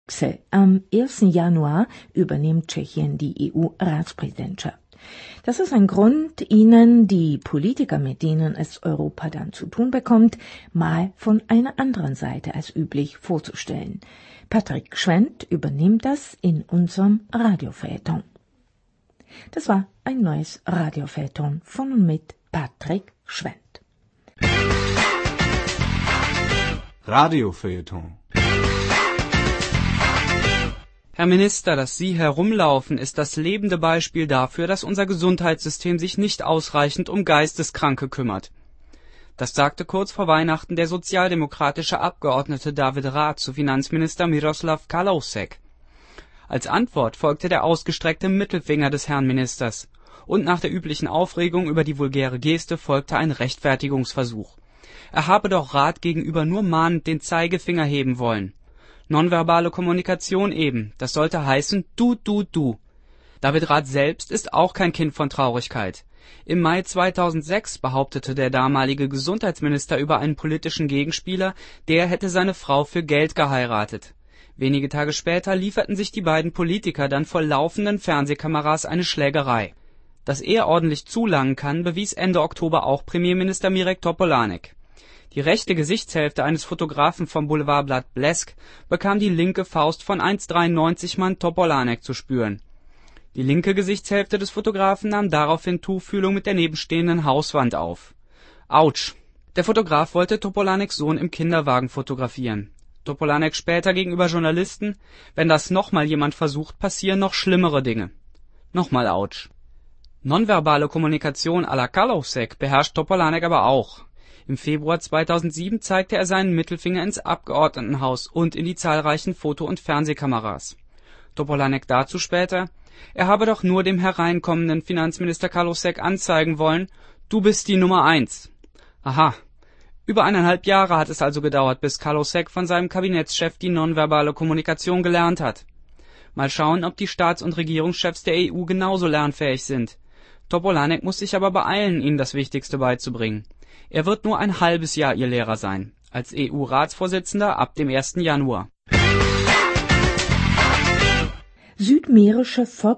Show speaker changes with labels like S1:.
S1: Am 1. Januar übernimmt Tschechien die EU-Ratspräsidentschaft. Das ist ein Grund, Ihnen die Politiker, mit denen es Europa dann zu tun bekommt, mal von einer anderen Seite als üblich vorzustellen. Patrick Schwendt übernimmt das in unserem Radiofeuilleton. Das war ein neues Radiofeuilleton von und mit Patrick Schwendt.
S2: Radiofeuilleton.
S3: Herr Minister, dass Sie herumlaufen, ist das lebende Beispiel dafür, dass unser Gesundheitssystem sich nicht ausreichend um Geisteskranke kümmert. Das sagte kurz vor Weihnachten der sozialdemokratische Abgeordnete David Rath zu Finanzminister Miroslav Kalousek. Als Antwort folgte der ausgestreckte Mittelfinger des Herrn Ministers. Und nach der üblichen Aufregung über die vulgäre Geste folgte ein Rechtfertigungsversuch. Er habe doch Rath gegenüber nur mahnend den Zeigefinger heben wollen. Nonverbale Kommunikation eben, das sollte heißen du. David Rath selbst ist auch kein Kind von Traurigkeit. Im Mai 2006 behauptete der damalige Gesundheitsminister über einen politischen Gegenspieler, der hätte seine Frau für Geld geheiratet. Wenige Tage später lieferten sich die beiden Politiker dann vor laufenden Fernsehkameras eine Schlägerei. Dass er ordentlich zulangen kann, bewies Ende Oktober auch Premierminister Mirek Topolánek. Die rechte Gesichtshälfte eines Fotografen vom Boulevardblatt Blesk bekam die linke Faust von 1,93 Mann Topolánek zu spüren. Die linke Gesichtshälfte des Fotografen nahm daraufhin Tuchfühlung mit der nebenstehenden Hauswand auf. Autsch! Der Fotograf wollte Topoláneks Sohn im Kinderwagen fotografieren. Topolánek später gegenüber Journalisten: Wenn das nochmal jemand versucht, passieren noch schlimmere Dinge. Nochmal Autsch! Nonverbale Kommunikation à la Kalousek beherrscht Topolánek aber auch. Im Februar 2007 zeigte er seinen Mittelfinger ins Abgeordnetenhaus und in die zahlreichen Foto- und Fernsehkameras. Topolánek dazu später: Er habe doch nur dem hereinkommenden Finanzminister Kalousek anzeigen wollen: Du bist die Nummer 1. Aha. Über 1,5 Jahre hat es also gedauert, bis Kalousek von seinem Kabinettschef die nonverbale Kommunikation gelernt hat. Mal schauen, ob die Staats- und Regierungschefs der EU genauso lernfähig sind. Topolánek muss sich aber beeilen, ihnen das Wichtigste beizubringen. Er wird nur ein halbes Jahr ihr Lehrer sein, als EU-Ratsvorsitzender ab dem 1. Januar.
S1: Südmährische